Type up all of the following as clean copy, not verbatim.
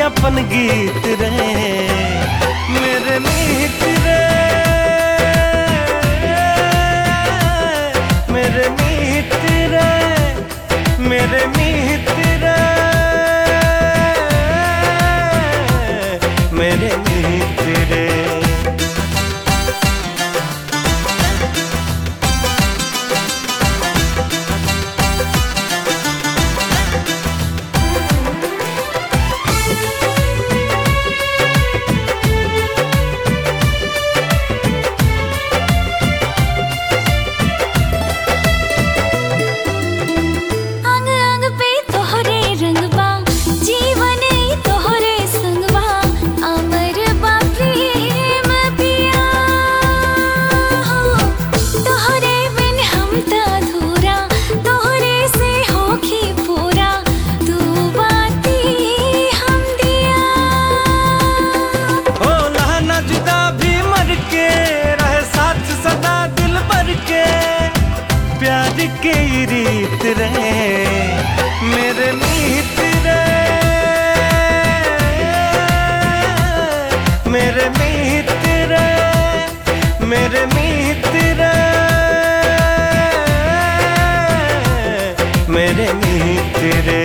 अपन गीत रे मेरे मीत रे, मेरे मीत रे, मेरे मीत रे, मेरे मीत रे। प्यार के रीत रे मेरे मीत रे, मेरे मीत रे, मेरे मीत रे, मेरे मीत रे।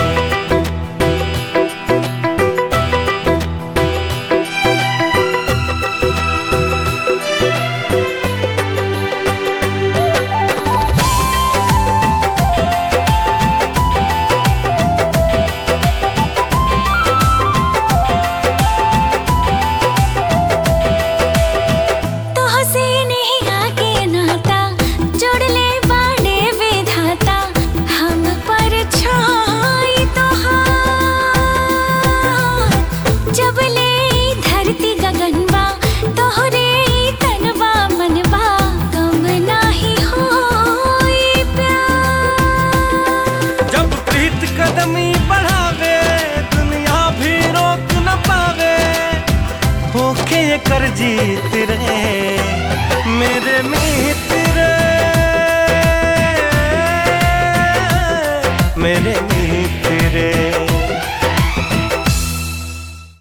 कदमी बढ़ावे दुनिया भी रोक न पावे, होके कर जीत रे मेरे में